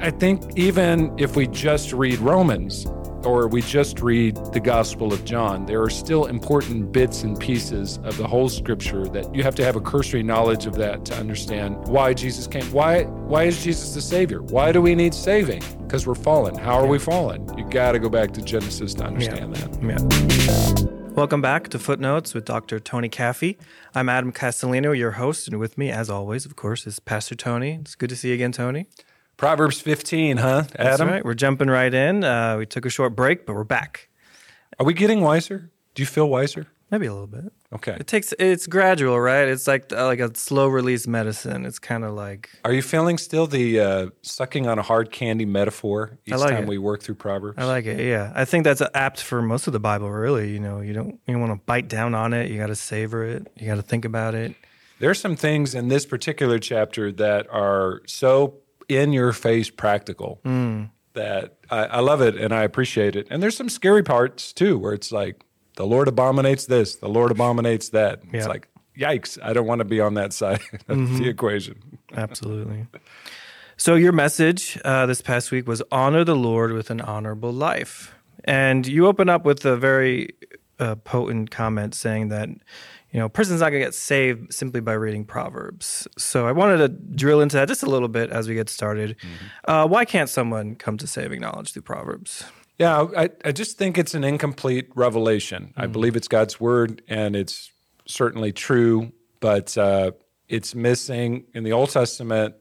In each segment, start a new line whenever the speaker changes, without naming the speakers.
I think even if we just read Romans or we just read the Gospel of John, there are still important bits and pieces of the whole scripture that you have to have a cursory knowledge of that to understand why Jesus came. Why is Jesus the Savior? Why do we need saving? Because we're fallen. How are we fallen? You got to go back to Genesis to understand that.
Yeah. Welcome back to Footnotes with Dr. Tony Caffey. I'm Adam Castellino, your host, and with me, as always, of course, is Pastor Tony. It's good to see you again, Tony.
Proverbs 15, huh, Adam?
That's right. We're jumping right in. We took a short break, but we're back.
Are we getting wiser? Do you feel wiser?
Maybe a little bit.
Okay.
It's gradual, right? It's like a slow release medicine. It's kind of like.
Are you feeling still the sucking on a hard candy metaphor each time we work through Proverbs?
I like it. Yeah, I think that's apt for most of the Bible. Really, you don't want to bite down on it. You got to savor it. You got to think about it.
There's some things in this particular chapter that are so in-your-face practical that I love it and I appreciate it. And there's some scary parts too, where it's like, the Lord abominates this, the Lord abominates that. Yeah. It's like, yikes, I don't want to be on that side of the equation.
Absolutely. So your message this past week was honor the Lord with an honorable life. And you open up with a very potent comment saying that, a person's not going to get saved simply by reading Proverbs. So I wanted to drill into that just a little bit as we get started. Why can't someone come to saving knowledge through Proverbs?
Yeah, I just think it's an incomplete revelation. I believe it's God's word, and it's certainly true, but it's missing in the Old Testament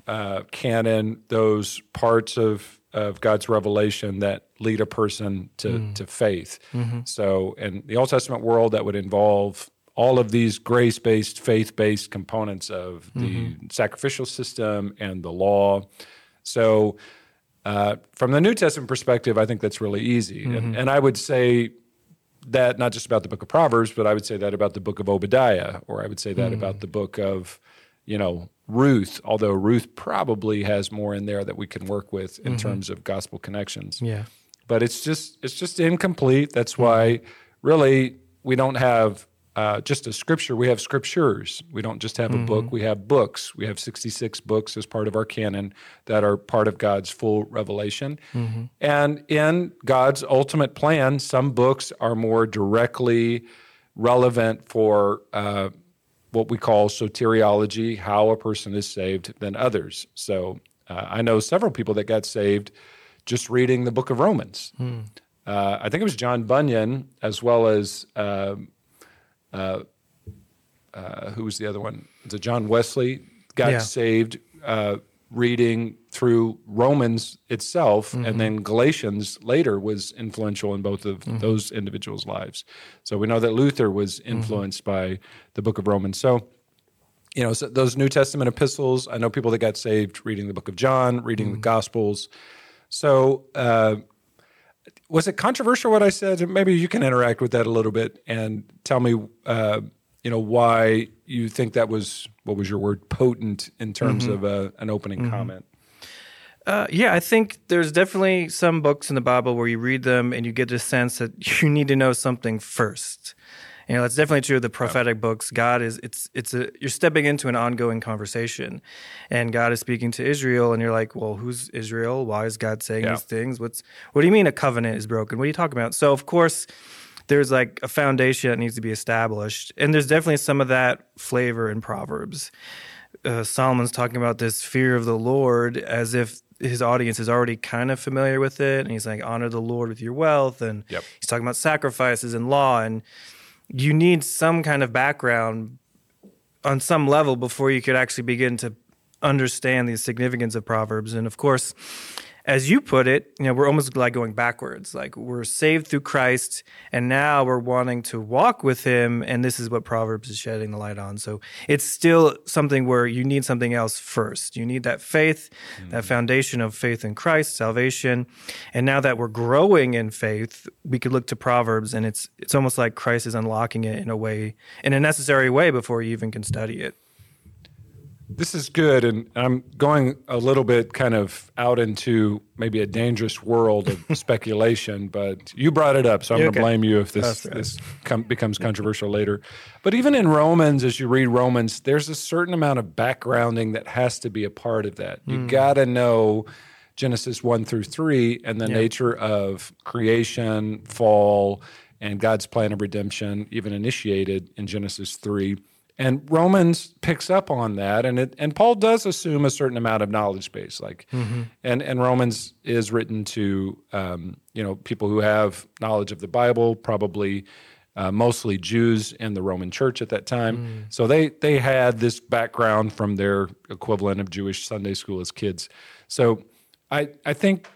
canon those parts of God's revelation that lead a person to faith. So in the Old Testament world, that would involve all of these grace-based, faith-based components of the sacrificial system and the law. So from the New Testament perspective, I think that's really easy. And I would say that not just about the book of Proverbs, but I would say that about the book of Obadiah, or I would say that about the book of, Ruth, although Ruth probably has more in there that we can work with in terms of gospel connections.
Yeah.
But it's just incomplete. That's why really we don't have just a scripture. We have scriptures. We don't just have a book. We have books. We have 66 books as part of our canon that are part of God's full revelation. And in God's ultimate plan, some books are more directly relevant for what we call soteriology, how a person is saved, than others. So I know several people that got saved just reading the book of Romans. I think it was John Bunyan, as well as who was the other one? Was it John Wesley? Got saved reading through Romans itself, and then Galatians later was influential in both of those individuals' lives. So we know that Luther was influenced by the book of Romans. So, so those New Testament epistles, I know people that got saved reading the book of John, reading the Gospels. So was it controversial what I said? Maybe you can interact with that a little bit and tell me, why you think that was, what was your word, potent in terms of an opening comment.
I think there's definitely some books in the Bible where you read them and you get the sense that you need to know something first. That's definitely true of the prophetic books. God is, you're stepping into an ongoing conversation, and God is speaking to Israel, and you're like, well, who's Israel? Why is God saying these things? What do you mean a covenant is broken? What are you talking about? So, of course, there's like a foundation that needs to be established, and there's definitely some of that flavor in Proverbs. Solomon's talking about this fear of the Lord as if his audience is already kind of familiar with it, and he's like, honor the Lord with your wealth, and he's talking about sacrifices and law, and you need some kind of background on some level before you could actually begin to understand the significance of Proverbs. And of course, as you put it, we're almost like going backwards. Like we're saved through Christ, and now we're wanting to walk with him, and this is what Proverbs is shedding the light on. So it's still something where you need something else first. You need that faith, that foundation of faith in Christ, salvation. And now that we're growing in faith, we could look to Proverbs, and it's almost like Christ is unlocking it in a necessary way before you even can study it.
This is good, and I'm going a little bit kind of out into maybe a dangerous world of speculation, but you brought it up, so I'm going to blame you if this becomes controversial later. But even in Romans, as you read Romans, there's a certain amount of backgrounding that has to be a part of that. You got to know Genesis 1 through 3 and the
Yeah.
nature of creation, fall, and God's plan of redemption, even initiated in Genesis 3. And Romans picks up on that, and Paul does assume a certain amount of knowledge base, and Romans is written to people who have knowledge of the Bible, probably mostly Jews in the Roman Church at that time. So they had this background from their equivalent of Jewish Sunday school as kids. So I think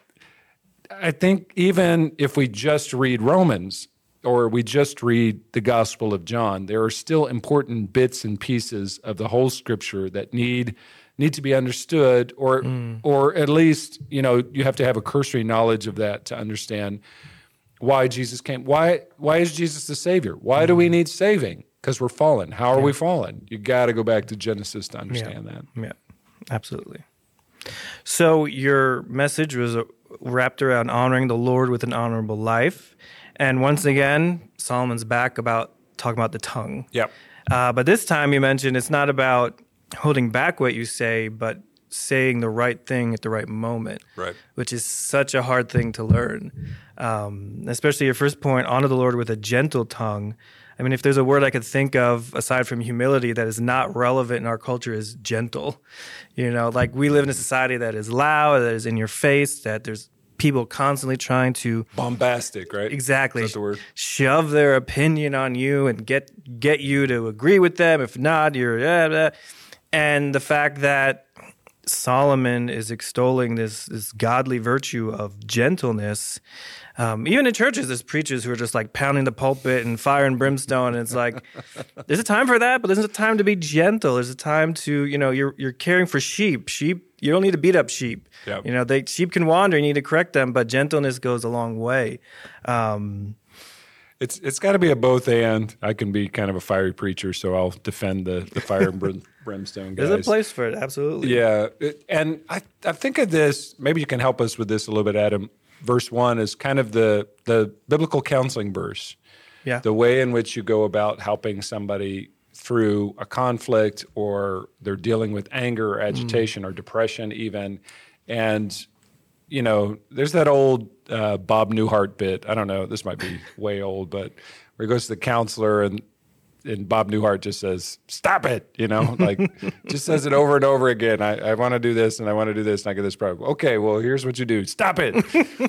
even if we just read Romans, or we just read the Gospel of John, there are still important bits and pieces of the whole Scripture that need to be understood, or at least you have to have a cursory knowledge of that to understand why Jesus came. Why is Jesus the Savior? Why do we need saving? Because we're fallen. How are we fallen? You got to go back to Genesis to understand that.
Yeah, absolutely. So your message was wrapped around honoring the Lord with an honorable life. And once again, Solomon's back talking about the tongue.
Yep.
But this time you mentioned it's not about holding back what you say, but saying the right thing at the right moment,
Right.
which is such a hard thing to learn. Especially your first point, honor the Lord with a gentle tongue. I mean, if there's a word I could think of aside from humility that is not relevant in our culture, is gentle. Like we live in a society that is loud, that is in your face, that there's people constantly trying to
Bombastic, right?
exactly
Is that the word?
shove their opinion on you and get you to agree with them. If not, you're and the fact that Solomon is extolling this godly virtue of gentleness. Even in churches, there's preachers who are just like pounding the pulpit and fire and brimstone. And it's like, there's a time for that, but there's a time to be gentle. There's a time to, you're caring for sheep. You don't need to beat up sheep.
Yep.
Sheep can wander. You need to correct them, but gentleness goes a long way.
It's got to be a both and. I can be kind of a fiery preacher, so I'll defend the fire and brimstone guys.
There's a place for it, absolutely.
Yeah, and I think of this. Maybe you can help us with this a little bit, Adam. Verse 1 is kind of the biblical counseling verse.
Yeah.
The way in which you go about helping somebody through a conflict, or they're dealing with anger or agitation or depression even. And, there's that old Bob Newhart bit. I don't know, this might be way old, but where he goes to the counselor and Bob Newhart just says, "Stop it," just says it over and over again. I want to do this and I want to do this and I get this problem. Okay, well, here's what you do. Stop it.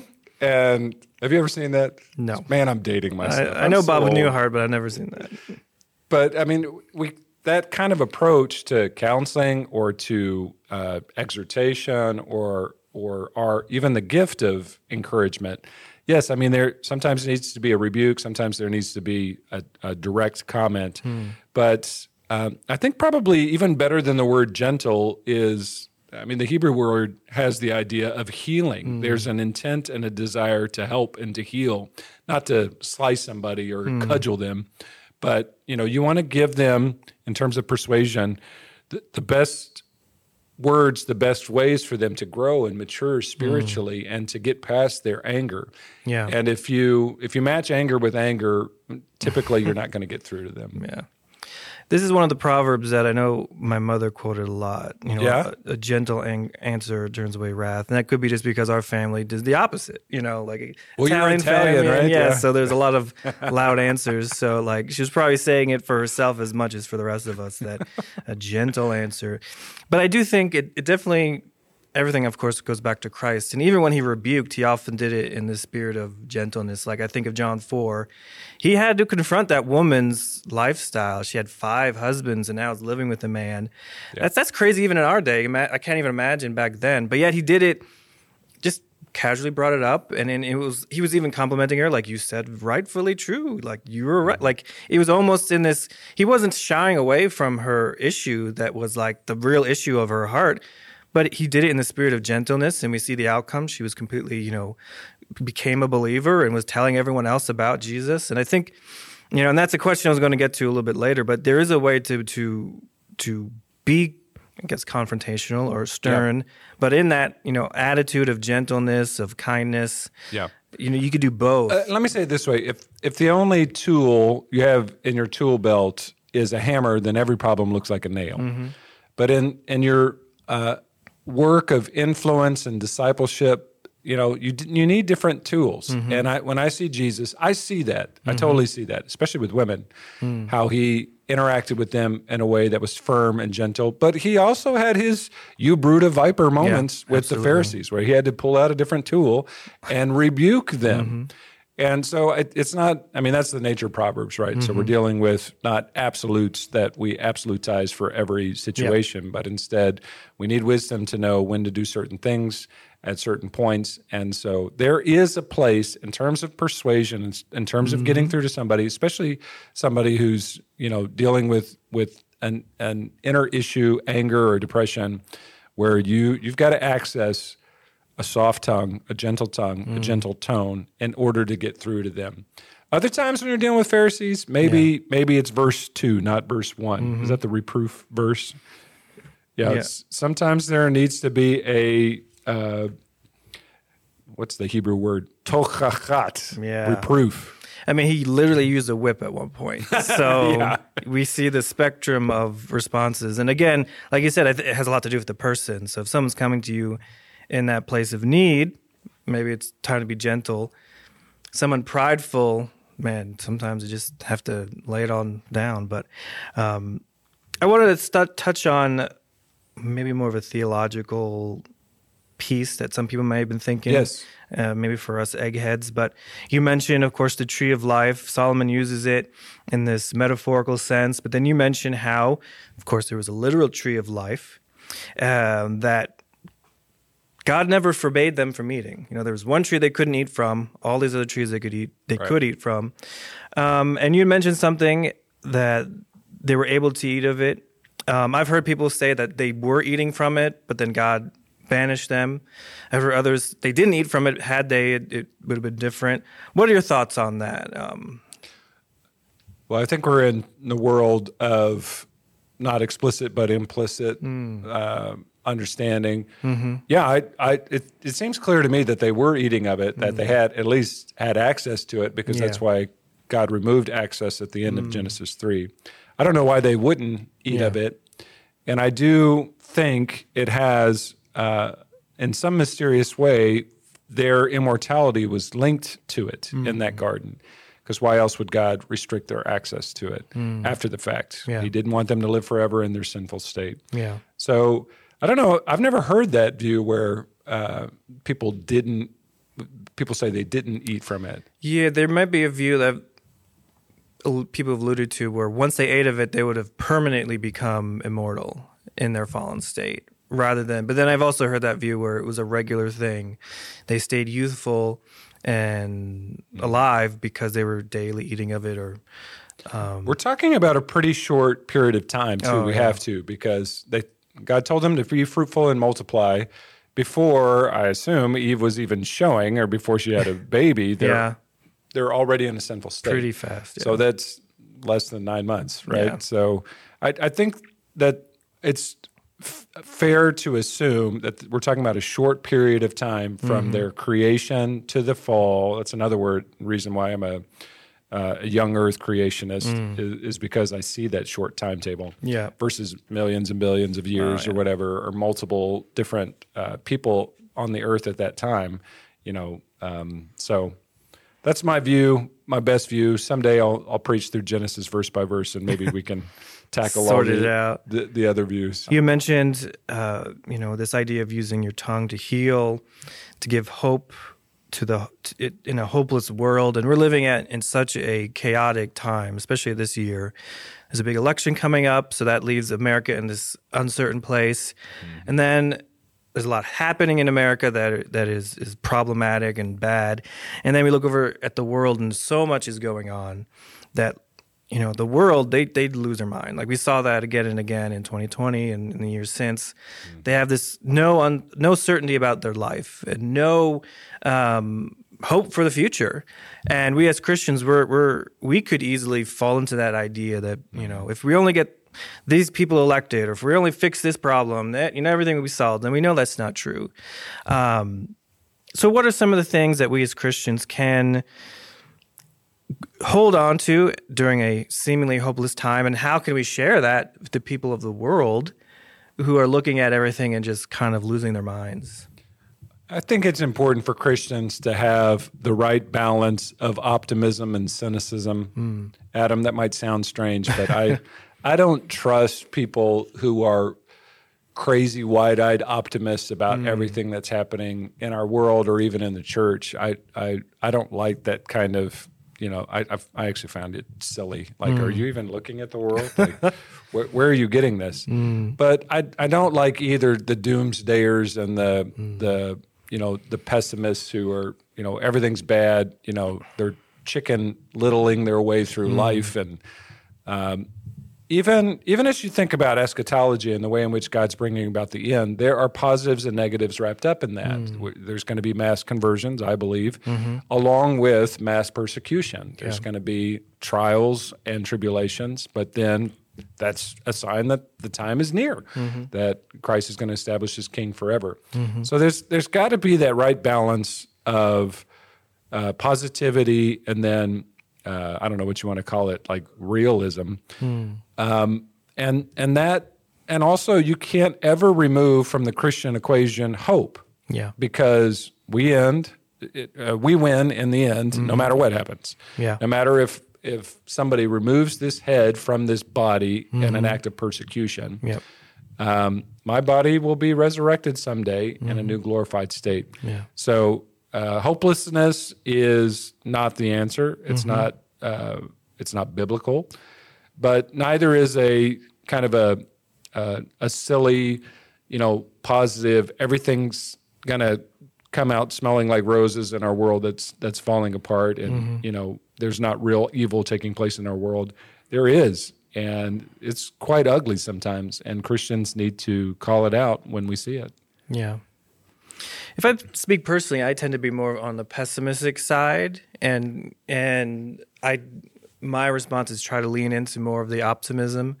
And have you ever seen that?
No.
Man, I'm dating myself.
I know
I'm so
Bob
old.
Newhart, but I've never seen that.
But I mean, that kind of approach to counseling or to exhortation or even the gift of encouragement. Yes, I mean, there sometimes needs to be a rebuke. Sometimes there needs to be a direct comment. But I think probably even better than the word gentle is, the Hebrew word has the idea of healing. There's an intent and a desire to help and to heal, not to slice somebody or cudgel them. But, you want to give them, in terms of persuasion, the best words, the best ways for them to grow and mature spiritually and to get past their anger.
Yeah.
And if you match anger with anger, typically you're not going to get through to them.
Yeah. This is one of the proverbs that I know my mother quoted a lot. A gentle answer turns away wrath. And that could be just because our family does the opposite, like
Well, you're Italian,
family,
right?
Yeah, so there's a lot of loud answers. So she was probably saying it for herself as much as for the rest of us, that a gentle answer. But I do think it definitely, everything, of course, goes back to Christ. And even when he rebuked, he often did it in the spirit of gentleness. Like I think of John 4. He had to confront that woman's lifestyle. She had 5 husbands and now is living with a man. Yeah. That's crazy even in our day. I can't even imagine back then. But yet he did it, just casually brought it up. And then he was even complimenting her, like you said, rightfully true. Like you were right. Like it was almost in this, he wasn't shying away from her issue that was like the real issue of her heart. But he did it in the spirit of gentleness, and we see the outcome. She was completely, became a believer and was telling everyone else about Jesus. And I think, and that's a question I was going to get to a little bit later, but there is a way to be, I guess, confrontational or stern, yeah. But in that, attitude of gentleness, of kindness,
yeah.
You could do both.
Let me say it this way. If the only tool you have in your tool belt is a hammer, then every problem looks like a nail. Mm-hmm. But in your work of influence and discipleship, you need different tools. And when I see Jesus, I see that. I totally see that, especially with women, how he interacted with them in a way that was firm and gentle. But he also had his "you brood of viper" moments with the Pharisees, where he had to pull out a different tool and rebuke them. And so it's not, that's the nature of Proverbs, right? So we're dealing with not absolutes that we absolutize for every situation, but instead we need wisdom to know when to do certain things at certain points. And so there is a place in terms of persuasion, in terms of getting through to somebody, especially somebody who's, dealing with an inner issue, anger or depression, where you've got to access a soft tongue, a gentle tone in order to get through to them. Other times when you're dealing with Pharisees, maybe it's verse 2, not verse 1. Is that the reproof verse? Yeah. Sometimes there needs to be a what's the Hebrew word? Tochachat, reproof.
He literally used a whip at one point. So we see the spectrum of responses. And again, like you said, it has a lot to do with the person. So if someone's coming to you in that place of need, maybe it's time to be gentle. Someone prideful, man, sometimes you just have to lay it on down. But I wanted to touch on maybe more of a theological piece that some people may have been thinking.
Yes.
Maybe for us eggheads. But you mentioned, of course, the tree of life. Solomon uses it in this metaphorical sense. But then you mentioned how, of course, there was a literal tree of life that God never forbade them from eating. There was one tree they couldn't eat from. All these other trees they could eat from. And you mentioned something that they were able to eat of it. I've heard people say that they were eating from it, but then God banished them. I've heard others, they didn't eat from it. Had they, it would have been different. What are your thoughts on that?
Well, I think we're in the world of not explicit but implicit understanding. Yeah, it seems clear to me that they were eating of it, that they had at least had access to it, because that's why God removed access at the end of Genesis 3. I don't know why they wouldn't eat of it. And I do think it has, in some mysterious way, their immortality was linked to it in that garden. Because why else would God restrict their access to it after the fact?
Yeah.
He didn't want them to live forever in their sinful state.
Yeah.
So I don't know. I've never heard that view where people say they didn't eat from it.
Yeah, there might be a view that people have alluded to where once they ate of it, they would have permanently become immortal in their fallen state. But then I've also heard that view where it was a regular thing. They stayed youthful and alive because they were daily eating of it.
We're talking about a pretty short period of time, too. We have to, because God told them to be fruitful and multiply before, I assume, Eve was even showing, or before she had a baby. They're already in a sinful state.
Pretty fast. Yeah.
So that's less than 9 months, right?
Yeah.
So I think that it's fair to assume that we're talking about a short period of time from their creation to the fall. That's another reason why I'm a young earth creationist is because I see that short timetable versus millions and billions of years or whatever, or multiple different people on the earth at that time. So that's my view, my best view. Someday I'll preach through Genesis verse by verse, and maybe we can tackle all the other views.
You mentioned, this idea of using your tongue to heal, to give hope in a hopeless world, and we're living in such a chaotic time, especially this year. There's a big election coming up, so that leaves America in this uncertain place, and then there's a lot happening in America that is problematic and bad. And then we look over at the world, and so much is going on that, the world, they'd lose their mind. Like we saw that again and again in 2020 and in the years since. They have this no certainty about their life and no hope for the future. And we as Christians, we could easily fall into that idea that, if we only get these people elected, or if we only fix this problem, that everything will be solved. And we know that's not true. So what are some of the things that we as Christians can hold on to during a seemingly hopeless time, and how can we share that with the people of the world who are looking at everything and just kind of losing their minds?
I think it's important for Christians to have the right balance of optimism and cynicism. Adam, that might sound strange, but I don't trust people who are crazy, wide-eyed optimists about everything that's happening in our world or even in the church. I don't like that kind of, I actually found it silly. Like, are you even looking at the world? Like, where are you getting this? But I don't like either the doomsdayers and the pessimists who are, everything's bad. They're chicken littling their way through life. And even as you think about eschatology and the way in which God's bringing about the end, there are positives and negatives wrapped up in that. There's going to be mass conversions, I believe, along with mass persecution. There's going to be trials and tribulations, but then that's a sign that the time is near, that Christ is going to establish his king forever. So there's got to be that right balance of positivity and then I don't know what you want to call it, like realism. And also you can't ever remove from the Christian equation hope.
Yeah.
Because we win in the end, no matter what happens.
Yeah.
No matter if somebody removes this head from this body in an act of persecution, my body will be resurrected someday in a new glorified state. Yeah. So hopelessness is not the answer. It's not biblical, but neither is a kind of a silly, positive. Everything's gonna come out smelling like roses in our world that's falling apart, and there's not real evil taking place in our world. There is, and it's quite ugly sometimes, and Christians need to call it out when we see it.
Yeah. If I speak personally, I tend to be more on the pessimistic side, and my response is try to lean into more of the optimism,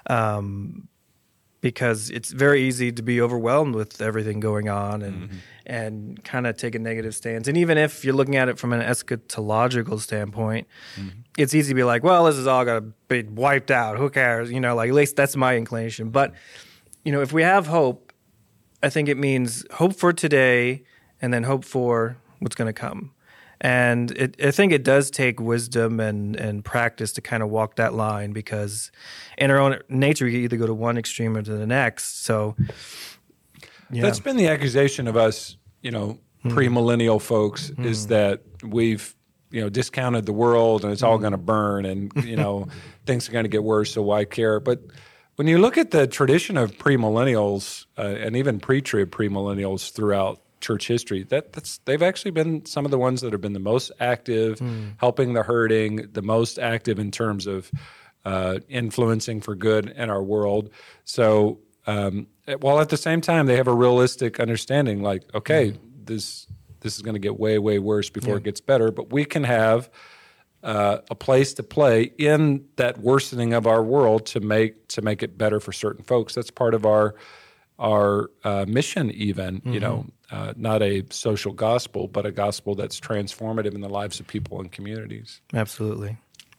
because it's very easy to be overwhelmed with everything going on and kind of take a negative stance. And even if you're looking at it from an eschatological standpoint, it's easy to be like, well, this is all going to be wiped out. Who cares? Like at least that's my inclination. But, if we have hope, I think it means hope for today and then hope for what's going to come. And I think it does take wisdom and practice to kind of walk that line, because in our own nature, we can either go to one extreme or to the next. So
that's been the accusation of us, premillennial folks, is that we've, discounted the world and it's all going to burn and, things are going to get worse, so why care? But when you look at the tradition of premillennials and even pre-trib premillennials throughout church history, they've actually been some of the ones that have been the most active, helping the hurting, the most active in terms of influencing for good in our world. So while at the same time they have a realistic understanding, like, okay, this is going to get way, way worse before it gets better, but we can have a place to play in that worsening of our world to make it better for certain folks. That's part of our mission, even, not a social gospel, but a gospel that's transformative in the lives of people and communities.
Absolutely.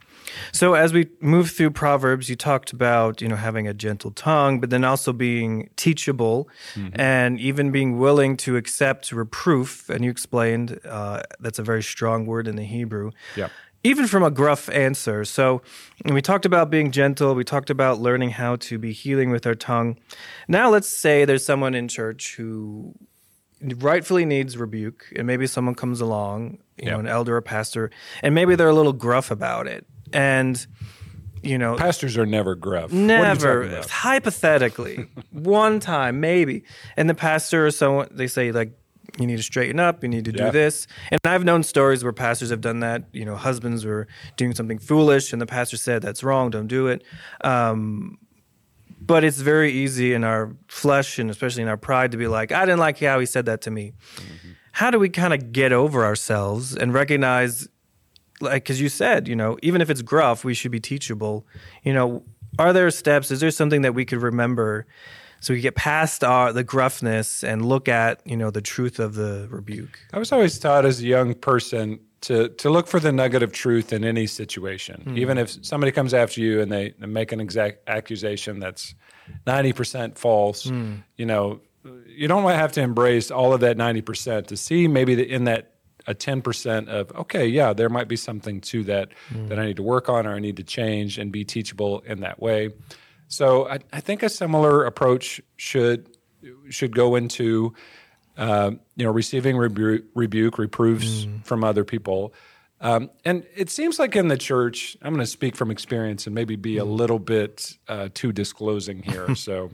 So as we move through Proverbs, you talked about, having a gentle tongue, but then also being teachable and even being willing to accept reproof. And you explained that's a very strong word in the Hebrew. Yeah. Even from a gruff answer. So we talked about being gentle. We talked about learning how to be healing with our tongue. Now let's say there's someone in church who rightfully needs rebuke, and maybe someone comes along, an elder or pastor, and maybe they're a little gruff about it. And,
pastors are never gruff.
Never. Hypothetically. One time, maybe. And the pastor or someone, they say, like, you need to straighten up, you need to do this. And I've known stories where pastors have done that. Husbands were doing something foolish, and the pastor said, that's wrong, don't do it. But it's very easy in our flesh, and especially in our pride, to be like, I didn't like how he said that to me. How do we kind of get over ourselves and recognize, like, because you said, even if it's gruff, we should be teachable. Are there steps? Is there something that we could remember so we get past the gruffness and look at, the truth of the rebuke?
I was always taught as a young person to look for the nugget of truth in any situation. Even if somebody comes after you and they make an exact accusation that's 90% false, you know, you don't have to embrace all of that 90% to see maybe in that a 10% of, okay, yeah, there might be something to that that I need to work on or I need to change and be teachable in that way. So I think a similar approach should go into receiving rebuke, reproofs from other people. And it seems like in the church, I'm going to speak from experience and maybe be a little bit too disclosing here. So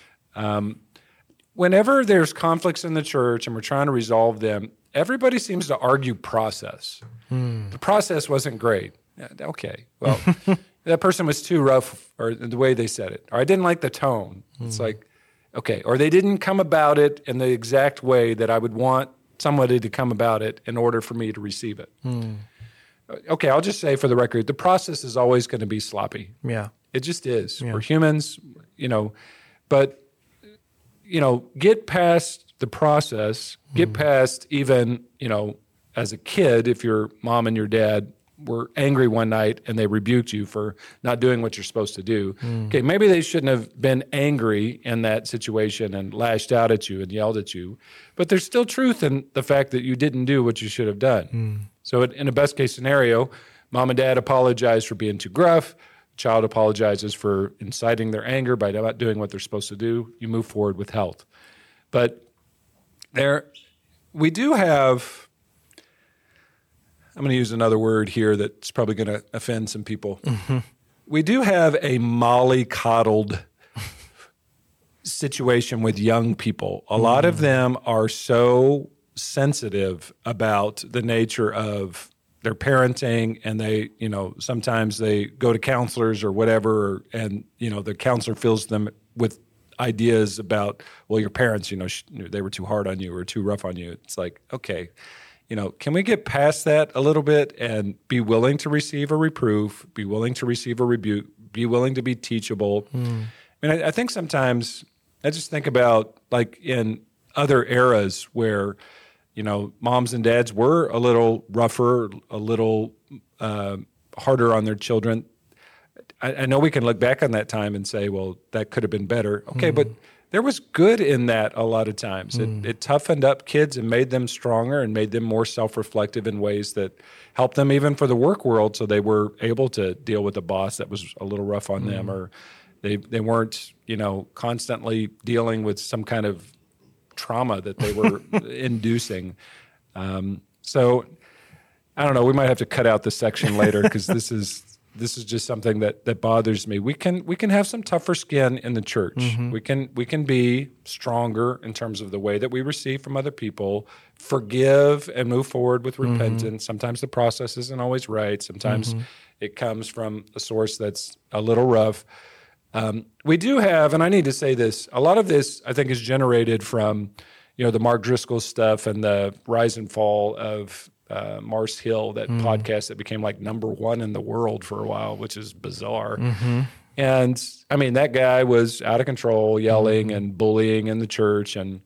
whenever there's conflicts in the church and we're trying to resolve them, everybody seems to argue process. The process wasn't great. Okay, well, that person was too rough, or the way they said it, or I didn't like the tone. It's like, okay, or they didn't come about it in the exact way that I would want somebody to come about it in order for me to receive it. Okay, I'll just say for the record, the process is always going to be sloppy.
Yeah.
It just is.
Yeah.
We're humans, but, get past the process, get past even, as a kid, if your mom and your dad were angry one night and they rebuked you for not doing what you're supposed to do. Okay, maybe they shouldn't have been angry in that situation and lashed out at you and yelled at you, but there's still truth in the fact that you didn't do what you should have done. So in a best case scenario, mom and dad apologize for being too gruff, child apologizes for inciting their anger by not doing what they're supposed to do, you move forward with health. But we do have, I'm going to use another word here that's probably going to offend some people. We do have a mollycoddled situation with young people. A lot of them are so sensitive about the nature of their parenting, and they, sometimes they go to counselors or whatever, and, the counselor fills them with ideas about, well, your parents, they were too hard on you or too rough on you. It's like, okay, can we get past that a little bit and be willing to receive a reproof, be willing to receive a rebuke, be willing to be teachable? I think sometimes I just think about like in other eras where, moms and dads were a little rougher, a little harder on their children. I know we can look back on that time and say, well, that could have been better. Okay, but there was good in that a lot of times. It toughened up kids and made them stronger and made them more self-reflective in ways that helped them even for the work world, so they were able to deal with a boss that was a little rough on them, or they weren't, constantly dealing with some kind of trauma that they were inducing. So I don't know, we might have to cut out this section later because this is just something that bothers me. We can have some tougher skin in the church. We can be stronger in terms of the way that we receive from other people, forgive and move forward with repentance. Sometimes the process isn't always right. Sometimes it comes from a source that's a little rough. We do have, and I need to say this, a lot of this I think is generated from, the Mark Driscoll stuff and the rise and fall of Mars Hill, that podcast that became like #1 in the world for a while, which is bizarre. And that guy was out of control, yelling and bullying in the church. And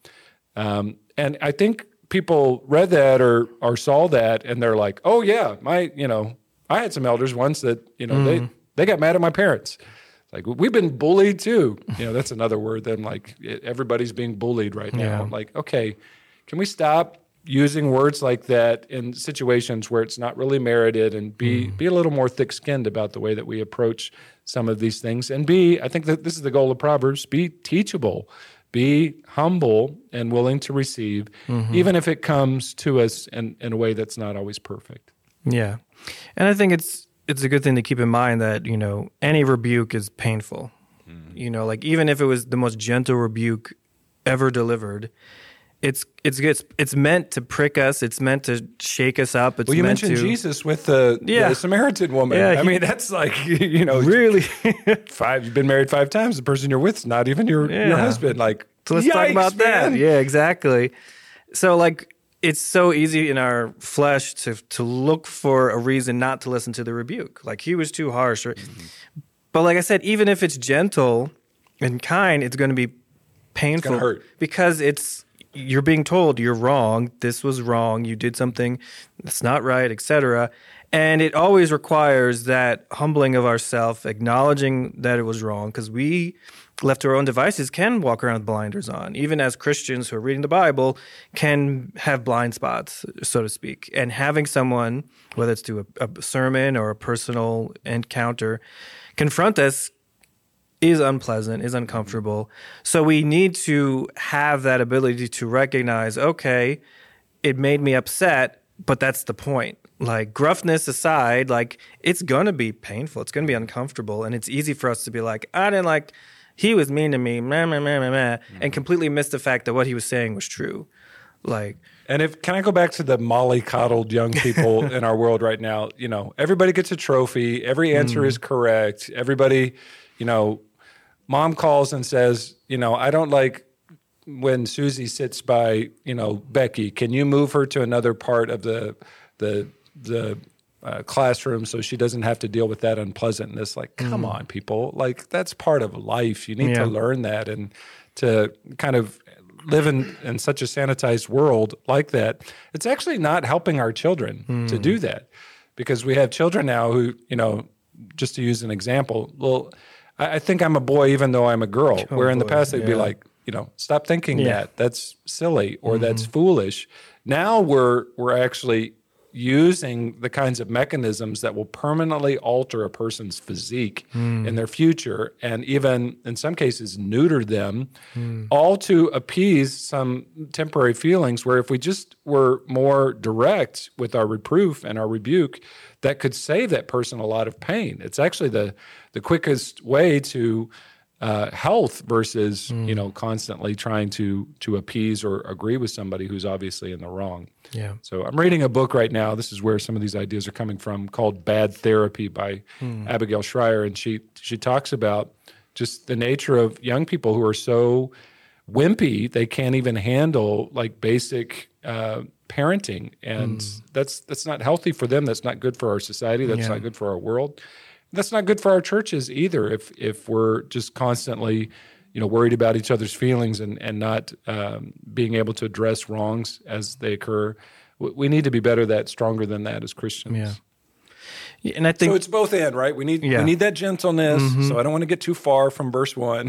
I think people read that or saw that and they're like, oh yeah, I had some elders once that, they got mad at my parents. Like, we've been bullied too. That's another word that I'm like, everybody's being bullied right now.
Yeah.
I'm like, okay, can we stop using words like that in situations where it's not really merited, and be a little more thick-skinned about the way that we approach some of these things, and I think that this is the goal of Proverbs, be teachable, be humble and willing to receive, even if it comes to us in a way that's not always perfect.
Yeah. And I think it's a good thing to keep in mind that, any rebuke is painful. Like even if it was the most gentle rebuke ever delivered, it's meant to prick us. It's meant to shake us up.
You mentioned Jesus with the Samaritan woman.
Yeah,
that's like,
really.
You've been married 5 times. The person you're with is not even your husband. Like,
so let's talk about that. Yeah, exactly. So like, it's so easy in our flesh to look for a reason not to listen to the rebuke. Like, he was too harsh. But like I said, even if it's gentle and kind, it's going to be painful.
It's going to hurt.
Because it's you're being told you're wrong, this was wrong, you did something that's not right, etc. And it always requires that humbling of ourselves, acknowledging that it was wrong, because we, left to our own devices, can walk around with blinders on. Even as Christians who are reading the Bible can have blind spots, so to speak. And having someone, whether it's through a sermon or a personal encounter, confront us is unpleasant, is uncomfortable. So we need to have that ability to recognize, okay, it made me upset, but that's the point. Like, gruffness aside, like, it's going to be painful. It's going to be uncomfortable. And it's easy for us to be like, I didn't like, he was mean to me, and completely miss the fact that what he was saying was true. Like,
and can I go back to the mollycoddled young people in our world right now? You know, everybody gets a trophy. Every answer is correct. Everybody, you know, mom calls and says, you know, I don't like when Susie sits by, you know, Becky. Can you move her to another part of the classroom so she doesn't have to deal with that unpleasantness? Like, come on, people. Like, that's part of life. You need to learn that, and to kind of live in such a sanitized world like that. It's actually not helping our children to do that, because we have children now who, you know, just to use an example, well, I think I'm a boy even though I'm a girl, where in the past they'd be like, you know, stop thinking that. That's silly, or that's foolish. Now we're actually using the kinds of mechanisms that will permanently alter a person's physique in their future, and even in some cases neuter them, all to appease some temporary feelings, where if we just were more direct with our reproof and our rebuke, that could save that person a lot of pain. It's actually the quickest way to health versus you know, constantly trying to appease or agree with somebody who's obviously in the wrong.
Yeah.
So I'm reading a book right now. This is where some of these ideas are coming from, called Bad Therapy by Abigail Schreier, and she talks about just the nature of young people who are so wimpy they can't even handle like basic parenting, and that's not healthy for them. That's not good for our society. That's not good for our world. That's not good for our churches either. If we're just constantly, you know, worried about each other's feelings and not being able to address wrongs as they occur, we need to be stronger than that as Christians.
Yeah, and I think
so. It's both and, right? We need that gentleness. So I don't want to get too far from verse 1,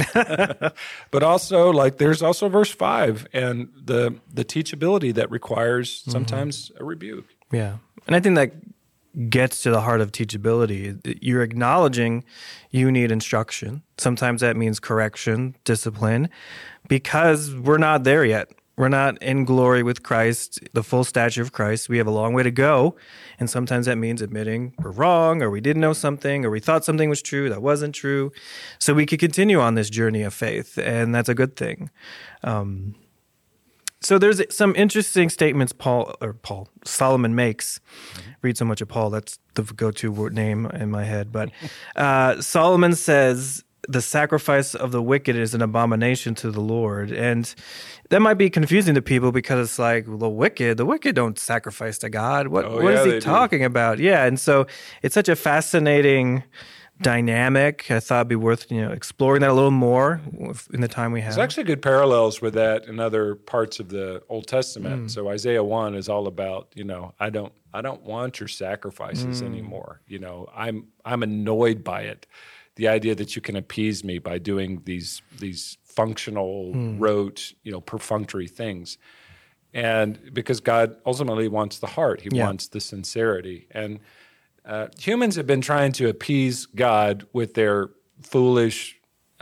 but also like there's also verse 5 and the teachability that requires sometimes a rebuke.
Yeah, and I think that gets to the heart of teachability. You're acknowledging you need instruction. Sometimes that means correction, discipline, because we're not there yet. We're not in glory with Christ, the full stature of Christ. We have a long way to go. And sometimes that means admitting we're wrong, or we didn't know something, or we thought something was true that wasn't true. So we could continue on this journey of faith, and that's a good thing. So there's some interesting statements Solomon makes. Read so much of Paul, that's the go-to name in my head. But Solomon says, the sacrifice of the wicked is an abomination to the Lord. And that might be confusing to people, because it's like, the wicked don't sacrifice to God. What is he talking about? Yeah, and so it's such a fascinating dynamic. I thought it'd be worth exploring that a little more in the time we have.
There's actually good parallels with that in other parts of the Old Testament. So Isaiah 1 is all about, I don't want your sacrifices anymore. I'm annoyed by it. The idea that you can appease me by doing these functional, rote, perfunctory things. And because God ultimately wants the heart, he wants the sincerity. And humans have been trying to appease God with their foolish,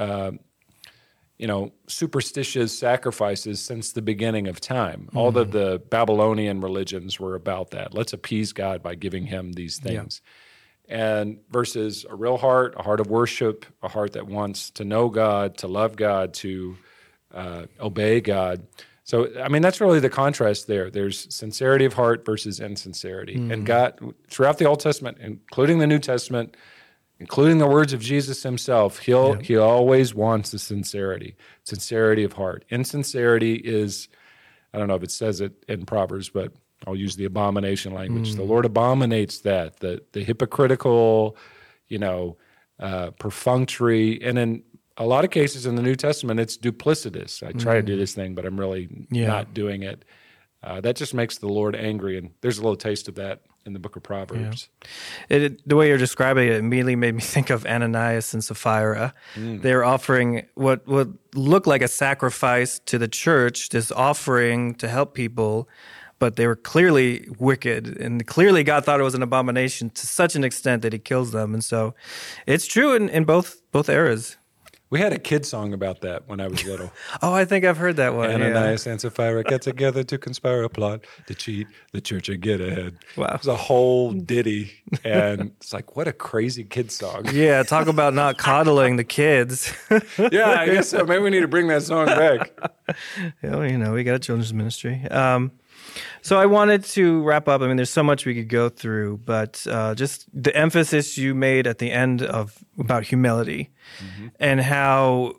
superstitious sacrifices since the beginning of time. All of the Babylonian religions were about that. Let's appease God by giving him these things. And versus a real heart, a heart of worship, a heart that wants to know God, to love God, to obey God. So, that's really the contrast there. There's sincerity of heart versus insincerity. And God, throughout the Old Testament, including the New Testament, including the words of Jesus himself, he always wants the sincerity of heart. Insincerity is, I don't know if it says it in Proverbs, but I'll use the abomination language. The Lord abominates the hypocritical, perfunctory, and in a lot of cases in the New Testament, it's duplicitous. I try to do this thing, but I'm really not doing it. That just makes the Lord angry, and there's a little taste of that in the book of Proverbs.
Yeah. The way you're describing it immediately made me think of Ananias and Sapphira. They were offering what looked like a sacrifice to the church, this offering to help people, but they were clearly wicked, and clearly God thought it was an abomination to such an extent that he kills them. And so it's true in both eras.
We had a kid song about that when I was little.
Oh, I think I've heard that one.
Ananias and Sapphira get together to conspire a plot to cheat the church and get ahead.
Wow.
It was a whole ditty, and it's like, what a crazy kid song.
Yeah, talk about not coddling the kids.
Yeah, I guess so. Maybe we need to bring that song back.
Yeah, we got a children's ministry. So I wanted to wrap up. I mean, there's so much we could go through, but just the emphasis you made at the end about humility and how,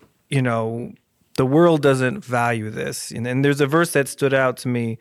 the world doesn't value this. And there's a verse that stood out to me.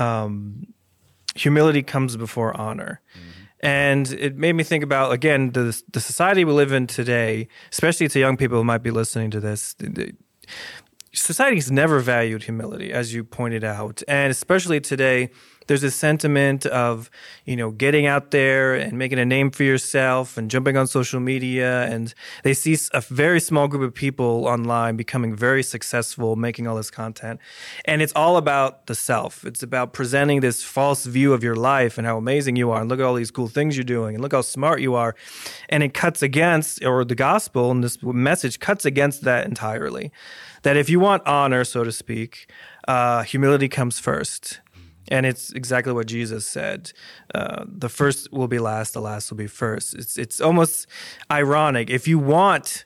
Humility comes before honor. And it made me think about, again, the society we live in today, especially to young people who might be listening to this. Society's never valued humility, as you pointed out. And especially today, there's a sentiment of, getting out there and making a name for yourself and jumping on social media. And they see a very small group of people online becoming very successful, making all this content. And it's all about the self. It's about presenting this false view of your life and how amazing you are. And look at all these cool things you're doing. And look how smart you are. And it cuts against, or the gospel and this message cuts against that entirely. That if you want honor, so to speak, humility comes first. And it's exactly what Jesus said. The first will be last, the last will be first. It's almost ironic. If you want,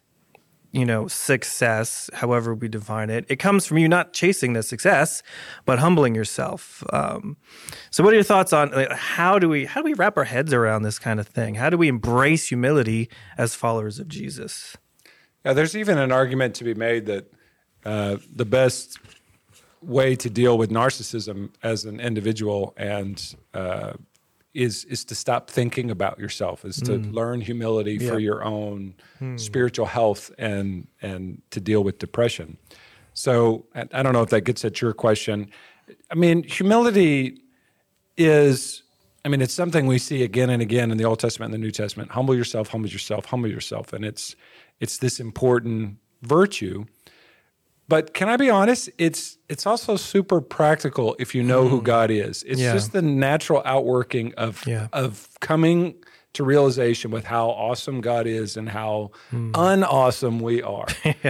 success, however we define it, it comes from you not chasing the success, but humbling yourself. So what are your thoughts on how do we wrap our heads around this kind of thing? How do we embrace humility as followers of Jesus?
Yeah, there's even an argument to be made that the best way to deal with narcissism as an individual and is to stop thinking about yourself, is to learn humility for your own spiritual health and to deal with depression. So I don't know if that gets at your question. I mean, humility is, it's something we see again and again in the Old Testament and the New Testament. Humble yourself, humble yourself, humble yourself. And it's this important virtue. But can I be honest? It's also super practical if you know who God is. It's just the natural outworking of coming to realization with how awesome God is and how unawesome we are.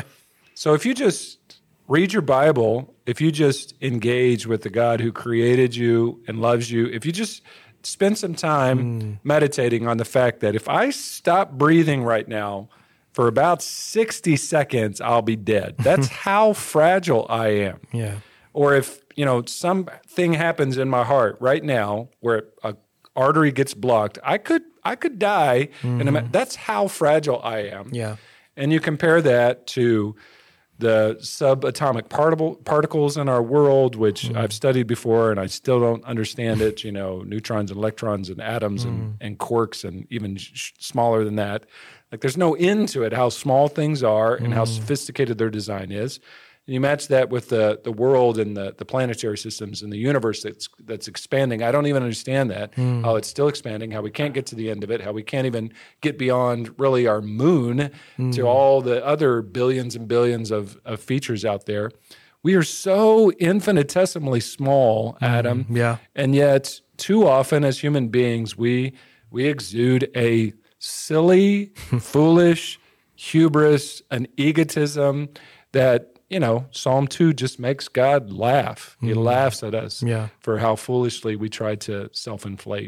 So if you just read your Bible, if you just engage with the God who created you and loves you, if you just spend some time meditating on the fact that if I stop breathing right now, for about 60 seconds, I'll be dead. That's how fragile I am.
Yeah.
Or if, something happens in my heart right now where an artery gets blocked, I could die. And that's how fragile I am.
Yeah.
And you compare that to the subatomic particles in our world, which I've studied before and I still don't understand it, neutrons and electrons and atoms and quarks and even smaller than that. Like there's no end to it, how small things are and how sophisticated their design is. And you match that with the world and the planetary systems and the universe that's expanding. I don't even understand that, how it's still expanding, how we can't get to the end of it, how we can't even get beyond really our moon to all the other billions and billions of features out there. We are so infinitesimally small, Adam.
Yeah.
And yet, too often as human beings, we exude a silly, foolish hubris, an egotism that, Psalm 2 just makes God laugh. He laughs at us for how foolishly we try to self-inflate.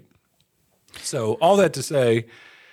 So all that to say,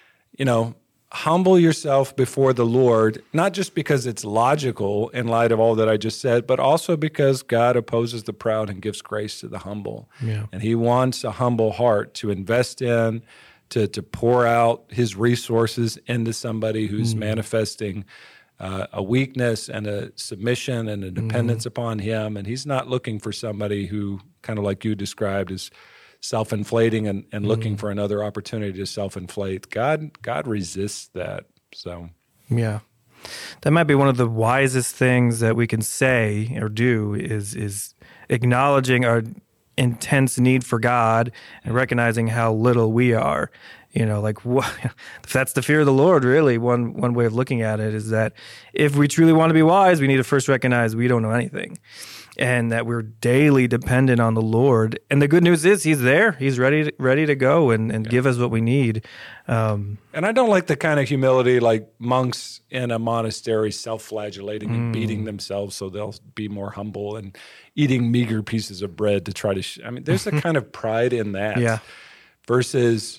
humble yourself before the Lord, not just because it's logical in light of all that I just said, but also because God opposes the proud and gives grace to the humble.
Yeah.
And he wants a humble heart to invest in, to pour out his resources into somebody who's manifesting a weakness and a submission and a dependence upon him. And he's not looking for somebody who, kind of like you described, is self-inflating and looking for another opportunity to self-inflate. God resists that. So,
yeah. that might be one of the wisest things that we can say or do is acknowledging our intense need for God and recognizing how little we are. Like if that's the fear of the Lord, really, one way of looking at it is that if we truly want to be wise, we need to first recognize we don't know anything and that we're daily dependent on the Lord. And the good news is He's there. He's ready to go and give us what we need.
And I don't like the kind of humility like monks in a monastery self-flagellating and beating themselves so they'll be more humble and eating meager pieces of bread to try to there's a kind of pride in that.
Yeah.
Versus,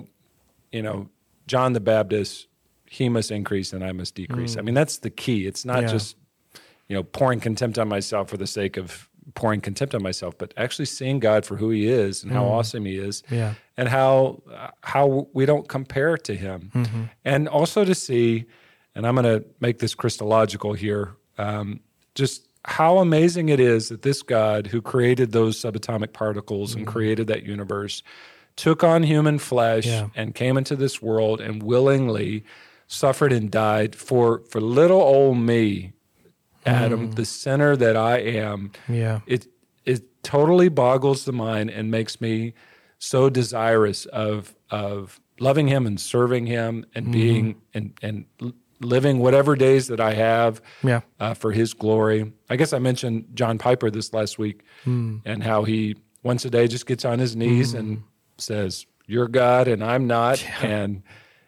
John the Baptist, he must increase and I must decrease. That's the key. It's not just, pouring contempt on myself for the sake of pouring contempt on myself, but actually seeing God for who He is and how awesome He is, and how we don't compare to Him. And also to see, and I'm going to make this Christological here, just how amazing it is that this God who created those subatomic particles and created that universe took on human flesh and came into this world and willingly suffered and died for little old me, Adam, the sinner that I am. Yeah. It totally boggles the mind and makes me so desirous of loving Him and serving Him and being and living whatever days that I have for His glory. I guess I mentioned John Piper this last week and how he once a day just gets on his knees and says, "You're God and I'm not." Yeah. And,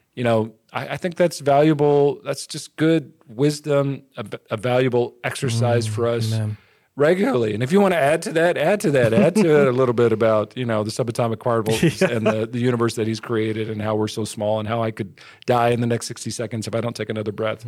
I think that's valuable. That's just good wisdom, a valuable exercise for us regularly. And if you want to add to that. Add to it a little bit about, the subatomic particles and the universe that He's created and how we're so small and how I could die in the next 60 seconds if I don't take another breath.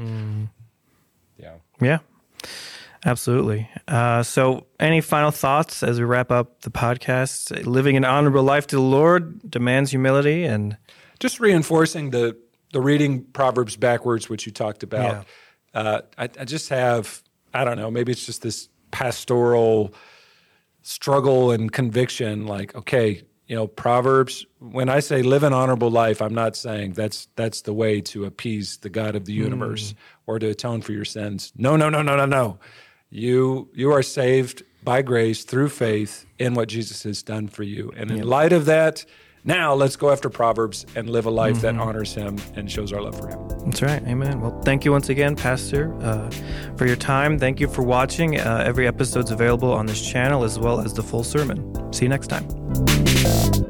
Yeah. Absolutely. So any final thoughts as we wrap up the podcast? Living an honorable life to the Lord demands humility and...
Just reinforcing the reading Proverbs backwards, which you talked about. Yeah. I just have, I don't know, maybe it's just this pastoral struggle and conviction, like, okay, Proverbs, when I say live an honorable life, I'm not saying that's the way to appease the God of the universe or to atone for your sins. No. You are saved by grace through faith in what Jesus has done for you. And in light of that, now let's go after Proverbs and live a life that honors Him and shows our love for Him.
That's right. Amen. Well, thank you once again, Pastor, for your time. Thank you for watching. Every episode's available on this channel as well as the full sermon. See you next time.